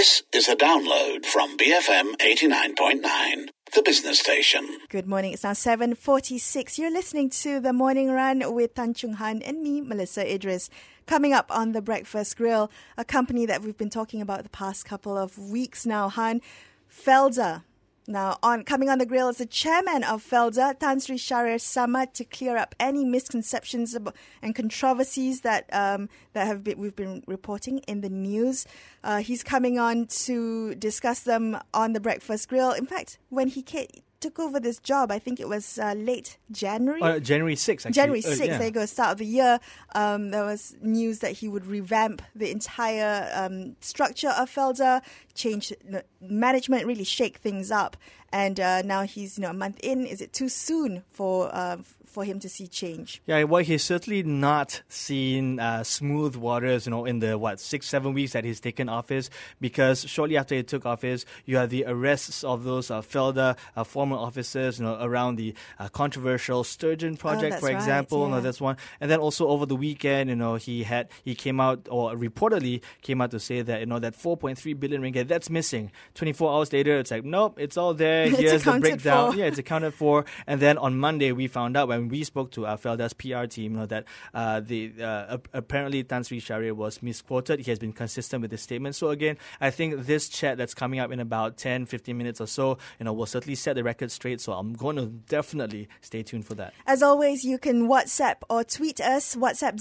This is a download from BFM 89.9, the business station. Good morning. It's now 7:46. You're listening to The Morning Run with Tan Chung Han and me, Melissa Idris. Coming up on The Breakfast Grill, a company that we've been talking about the past couple of weeks now, Han, Felda. Now, coming on the grill is the chairman of Felda, Tan Sri Shahriar Samad, to clear up any misconceptions and controversies that we've been reporting in the news. He's coming on to discuss them on the Breakfast Grill. In fact, when he took over this job, I think it was late January. January 6th, actually. January 6th, yeah. There you go, start of the year. There was news that he would revamp the entire structure of Felda, change management, really shake things up. And now he's a month in. Is it too soon for him to see change? Yeah, well, he's certainly not seen smooth waters, in the 6-7 weeks that he's taken office, because shortly after he took office, you had the arrests of those Felda former officers, around the controversial Sturgeon project, for example. Right, yeah. That's one. And then also over the weekend, he came out, or reportedly came out to say that that 4.3 billion ringgit that's missing. 24 hours later, it's like, nope, it's all there. Here's the breakdown. Yeah, it's accounted for. And then on Monday, we found out when we spoke to Felda's PR team, that apparently Tan Sri Shahriar was misquoted. He has been consistent with his statement. So again, I think this chat that's coming up in about 10-15 minutes or so, will certainly set the record straight. So I'm going to definitely stay tuned for that. As always, you can WhatsApp or tweet us. WhatsApp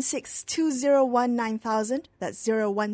016-201-9000. That's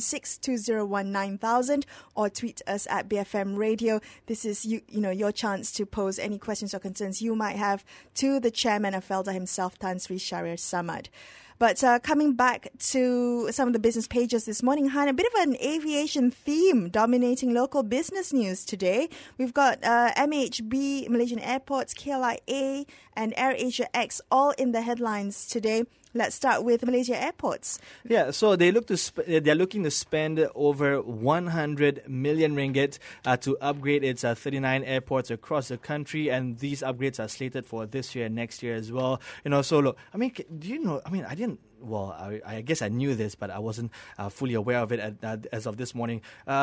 016-201-9000. Or tweet us at BFM Radio. This is your chance to pose any questions or concerns you might have to the chairman of Felda himself, Tan Sri Shahriar Samad. But coming back to some of the business pages this morning, Han, a bit of an aviation theme dominating local business news today. We've got MAHB, Malaysian Airports, KLIA and AirAsia X all in the headlines today. Let's start with Malaysia Airports. Yeah, so they're looking to spend over 100 million ringgit to upgrade its 39 airports across the country, and these upgrades are slated for this year and next year as well. So look, do you know? I didn't. Well, I guess I knew this, but I wasn't fully aware of it as of this morning.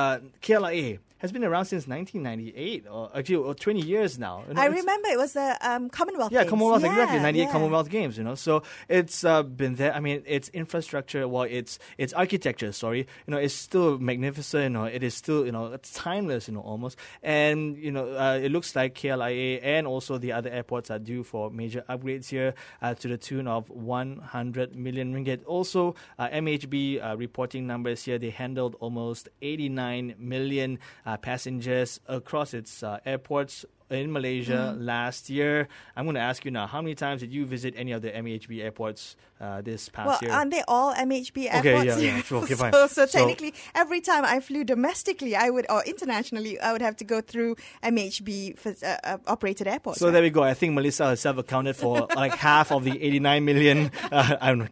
KLIA has been around since 1998, or 20 years now. I remember it was the Commonwealth Games. Yeah, Commonwealth, exactly, 98 Commonwealth Games, So it's been there. Its infrastructure, its architecture, is still magnificent. It is still, it's timeless, almost. And, it looks like KLIA and also the other airports are due for major upgrades here to the tune of 100 million ringgit. Also, MHB reporting numbers here, they handled almost 89 million passengers across its airports in Malaysia last year. I'm going to ask you now, how many times did you visit any of the MHB airports this past year? Well, aren't they all MHB airports? Okay, yeah, sure, okay, fine. So technically, every time I flew domestically, or internationally, I would have to go through MHB operated airports. So there we go. I think Melissa herself accounted for like half of the 89 million. I don't know.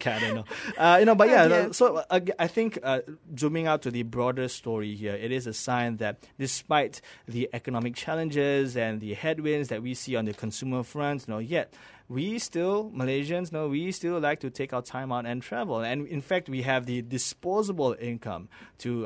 But yeah. So I think zooming out to the broader story here, it is a sign that despite the economic challenges and the headwinds that we see on the consumer front, yet we still, Malaysians, we still like to take our time out and travel. And in fact, we have the disposable income to,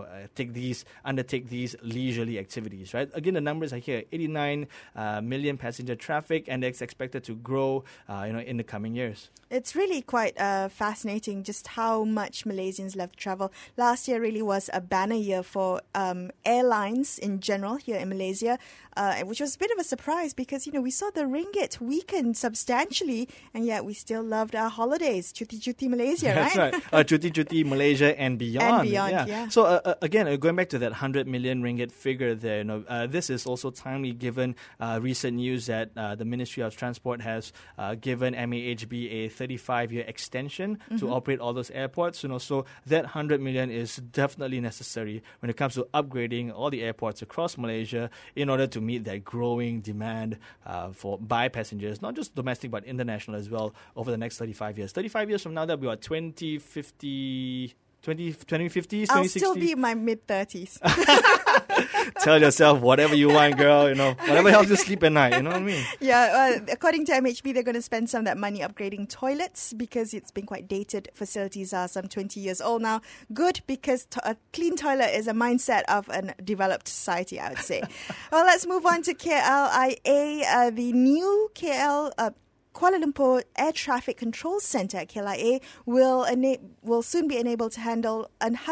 undertake these leisurely activities, right? Again, the numbers are here, 89 million passenger traffic, and it's expected to grow, in the coming years. It's really quite fascinating just how much Malaysians love to travel. Last year really was a banner year for airlines in general here in Malaysia, which was a bit of a surprise because, we saw the ringgit weaken substantially, and yet we still loved our holidays, Cuti Malaysia, right? That's right. Cuti Malaysia and beyond. Yeah. So again, going back to that 100 million ringgit figure there, this is also timely given recent news that the Ministry of Transport has given MAHB a 35-year extension to operate all those airports. So that 100 million is definitely necessary when it comes to upgrading all the airports across Malaysia in order to meet that growing demand by passengers, not just domestic but international as well, over the next 35 years. 35 years from now, that'll be 2052, 2050s, I'll 2060s. still be in my mid-30s. Tell yourself whatever you want, girl. Whatever helps you sleep at night. You know what I mean? Yeah, according to MHB, they're going to spend some of that money upgrading toilets because it's been quite dated. Facilities are some 20 years old now. Good, because a clean toilet is a mindset of a developed society, I would say. Well, let's move on to KLIA. The new Kuala Lumpur Air Traffic Control Centre at KLIA will soon be enabled to handle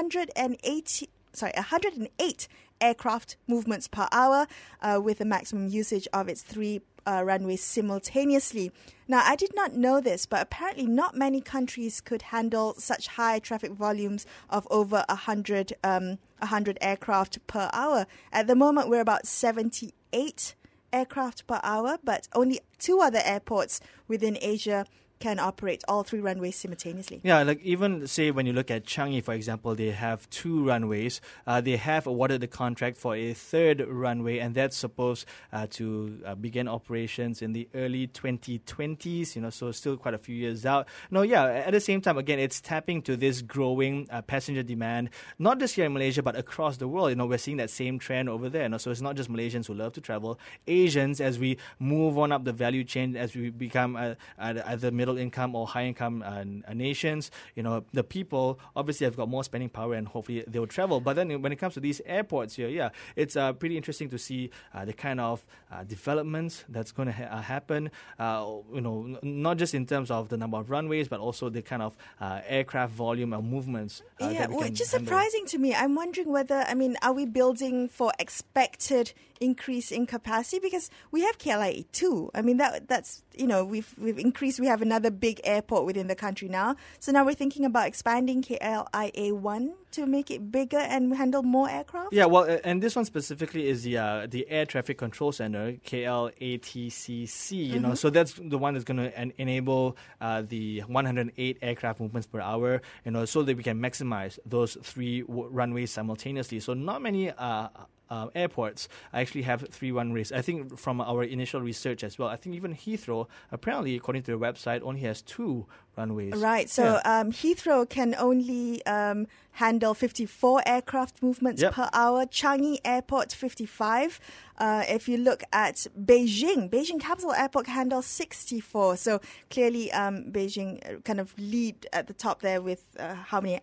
108 aircraft movements per hour with a maximum usage of its 3 runways simultaneously. Now, I did not know this, but apparently not many countries could handle such high traffic volumes of over 100 aircraft per hour. At the moment, we're about 78 aircraft per hour, but only 2 other airports within Asia can operate all 3 runways simultaneously. Yeah, like even say when you look at Changi, for example, they have 2 runways. They have awarded the contract for a 3rd runway, and that's supposed to begin operations in the early 2020s. So still quite a few years out. At the same time, again, it's tapping to this growing passenger demand, not just here in Malaysia, but across the world. We're seeing that same trend over there. So it's not just Malaysians who love to travel. Asians, as we move on up the value chain, as we become either middle income or high income nations, the people obviously have got more spending power and hopefully they'll travel. But then when it comes to these airports here, it's pretty interesting to see the kind of developments that's going to happen, not just in terms of the number of runways, but also the kind of aircraft volume and movements. Which is surprising to me. I'm wondering whether, are we building for expected increase in capacity? Because we have KLIA 2. That's we've increased. We have another big airport within the country now. So now we're thinking about expanding KLIA 1 to make it bigger and handle more aircraft? Yeah, well, and this one specifically is the Air Traffic Control Center, KLATCC, so that's the one that's going to enable the 108 aircraft movements per hour, so that we can maximize those 3 runways simultaneously. So not many airports actually have 3 runways. I think from our initial research as well, I think even Heathrow, apparently, according to their website, only has 2 runways. Right. So Heathrow can only handle 54 aircraft movements per hour. Changi Airport, 55. If you look at Beijing Capital Airport can handle 64. So clearly Beijing kind of lead at the top there with how many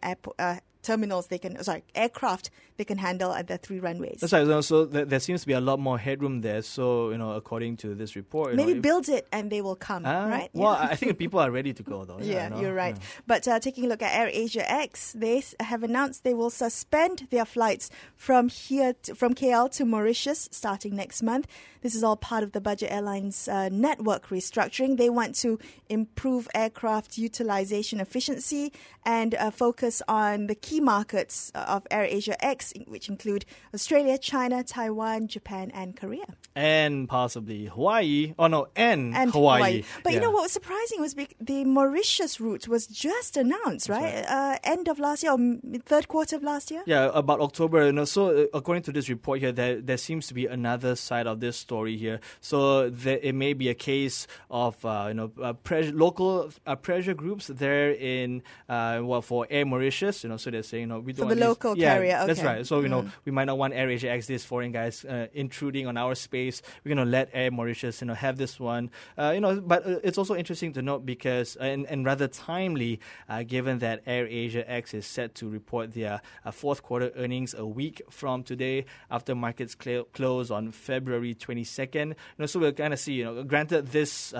aircraft they can handle at the 3 runways. That's right. So there seems to be a lot more headroom there. So, according to this report... Maybe build it and they will come, right? Well, I think people are ready to go, though. You're right. Yeah. But taking a look at AirAsia X, they have announced they will suspend their flights from KL to Mauritius starting next month. This is all part of the Budget Airlines network restructuring. They want to improve aircraft utilization efficiency and focus on the key markets of AirAsia X, which include Australia, China, Taiwan, Japan, and Korea. And possibly Hawaii. And Hawaii. But what was surprising was the Mauritius route was just announced, right? End of last year or 3rd quarter of last year? Yeah, about October. So according to this report here, there seems to be another side of this story here. So it may be a case of local pressure groups there in for Air Mauritius. So they're saying we don't for the local carrier. Okay. That's right. So we might not want AirAsia X, these foreign guys intruding on our space. We're going to let Air Mauritius have this one. But it's also interesting to note because and rather timely, given that AirAsia X is set to report their 4th quarter earnings a week from today after markets close on February 22nd. So we'll kind of see. Granted, this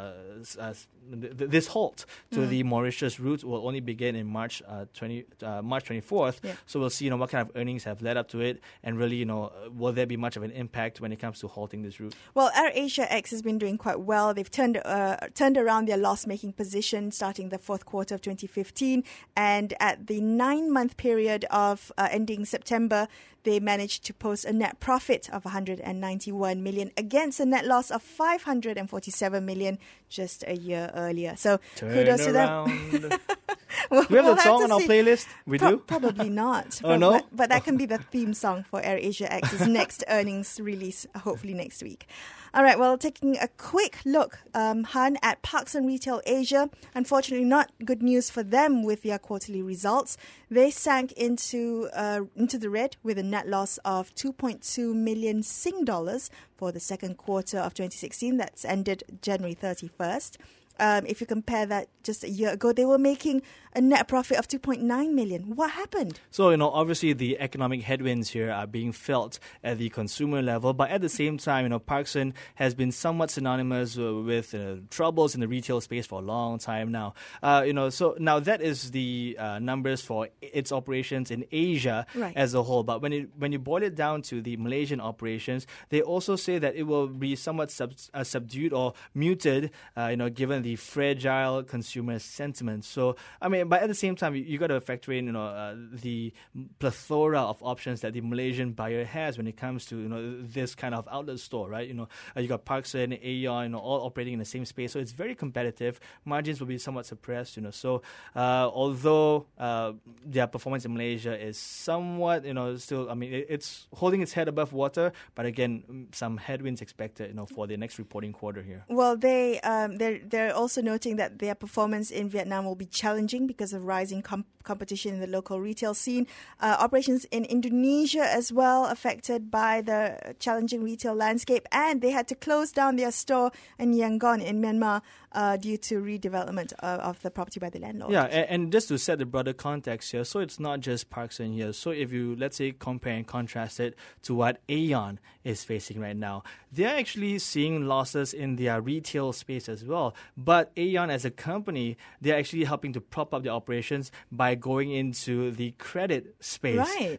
halt to the Mauritius route will only begin in March 24th. Yeah. So we'll see what kind of earnings have led up to it, and really will there be much of an impact when it comes to halting this route? Well, AirAsia X has been doing quite well. They've turned around their loss-making position starting the 4th quarter of 2015, and at the 9-month period of ending September, they managed to post a net profit of 191 million against a net loss of 547 million just a year earlier. So kudos to them. Well, Do we have we'll that song to on our see. playlist? We do? Probably not. Oh, no? But that can be the theme song for AirAsia X's next earnings release, hopefully next week. All right, well, taking a quick look, Han, at Parks and Retail Asia. Unfortunately, not good news for them with their quarterly results. They sank into the red with a net loss of 2.2 million Sing dollars for the second quarter of 2016. That's ended January 31st. If you compare that just a year ago, they were making a net profit of 2.9 million. What happened? So, obviously the economic headwinds here are being felt at the consumer level, but at the same time, Parkson has been somewhat synonymous with troubles in the retail space for a long time now. So now that is the numbers for its operations in Asia as a whole. But when you boil it down to the Malaysian operations, they also say that it will be somewhat subdued or muted, given the fragile consumer sentiment. So, but at the same time, you got to factor in, the plethora of options that the Malaysian buyer has when it comes to, this kind of outlet store, right? You got Parkson, Aeon, all operating in the same space. So it's very competitive. Margins will be somewhat suppressed, So, although their performance in Malaysia is somewhat, still, it's holding its head above water. But again, some headwinds expected, for the next reporting quarter here. Well, they're also noting that their performance in Vietnam will be challenging because of rising competition in the local retail scene. Operations in Indonesia as well affected by the challenging retail landscape, and they had to close down their store in Yangon in Myanmar due to redevelopment of the property by the landlord. Yeah, and just to set the broader context here, so it's not just Parkson here. So if you, let's say, compare and contrast it to what Aeon is facing right now, they're actually seeing losses in their retail space as well. But Aeon as a company, they're actually helping to prop up their operations by going into the credit space. Right.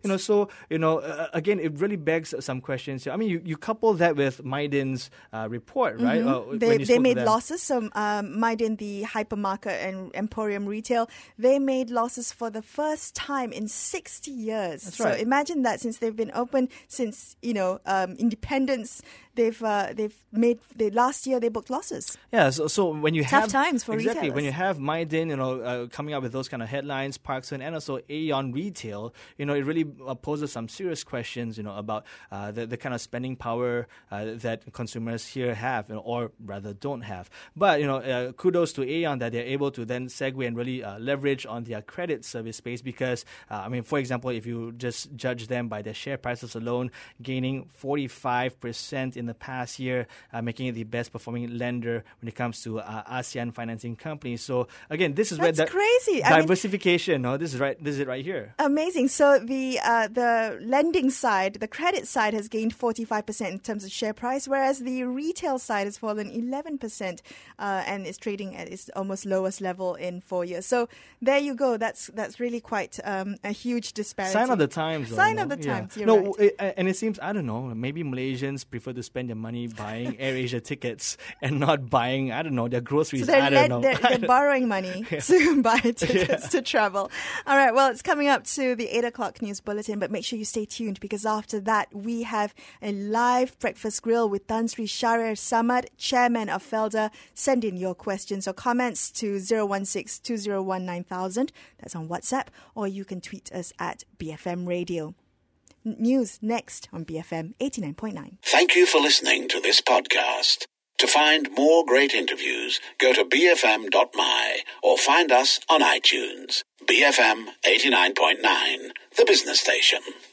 Again, it really begs some questions here. You couple that with Mydin's report, right? They made losses. So Mydin, the hypermarket and Emporium retail, they made losses for the first time in 60 years. That's right. So imagine that, since they've been open since independence, last year they booked losses. Yeah, so when you have tough times for exactly retailers. when you have Mydin, coming up with those kind of headlines, Parkson, and also Aeon Retail, it really poses some serious questions, about the kind of spending power that consumers here have, or rather don't have. But kudos to Aeon that they're able to then segue and really leverage on their credit service space, because for example, if you just judge them by their share prices alone, gaining 45% in the past year, making it the best performing lender when it comes to ASEAN financing companies. So again, this is That's where crazy. Diversification. This is it right here. Amazing. So the lending side, the credit side, has gained 45% in terms of share price, whereas the retail side has fallen 11%, and is trading at its almost lowest level in 4 years. So there you go. That's really quite a huge disparity. Sign of the times. Sign of the times. Yeah. You're right. And it seems, I don't know, maybe Malaysians prefer to spend their money buying AirAsia tickets and not buying, I don't know, their groceries. So they're borrowing money to buy tickets to travel. All right, well, it's coming up to the 8 o'clock news bulletin, but make sure you stay tuned, because after that, we have a live breakfast grill with Tan Sri Shahriar Samad, chairman of Felda. Send in your questions or comments to 016-201-9000. That's on WhatsApp, or you can tweet us at BFM Radio. News next on BFM 89.9. Thank you for listening to this podcast. To find more great interviews, go to bfm.my or find us on iTunes. BFM 89.9, the business station.